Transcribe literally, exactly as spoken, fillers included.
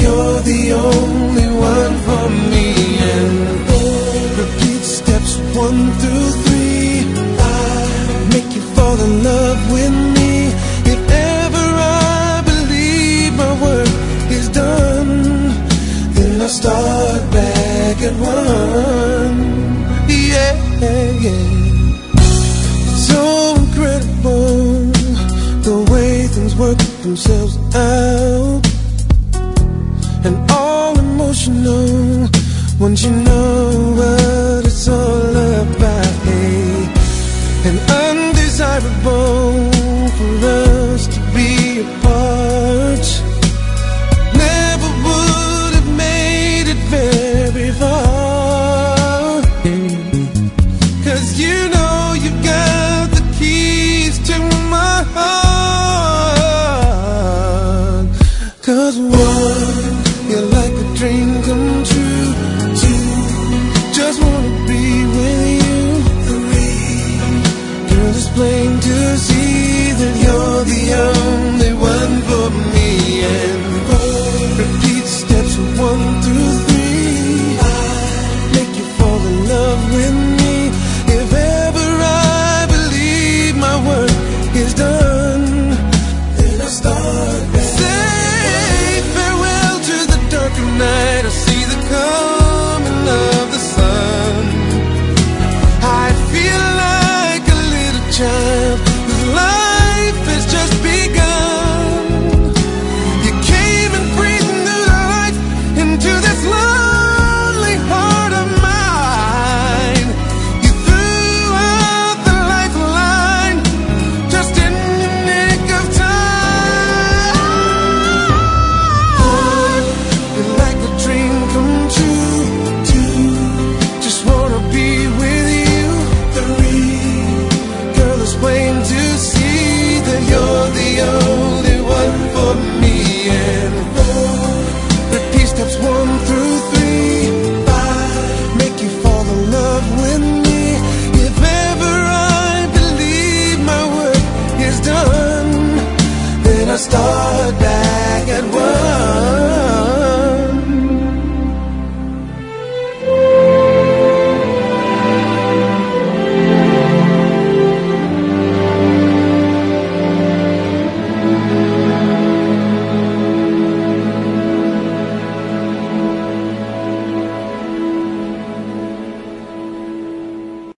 you're the only one for me. And repeat steps one through three. I make you fall in love with me. If ever I believe my work is done, then I start back at one. Yeah, yeah. It's so incredible the way things work themselves out, and all emotional once you know what it's all about. Hey, and undesirable for us to be apart. Never would have made it very far, 'cause you know you got the keys to my heart. 'Cause one, you're like a dream come true.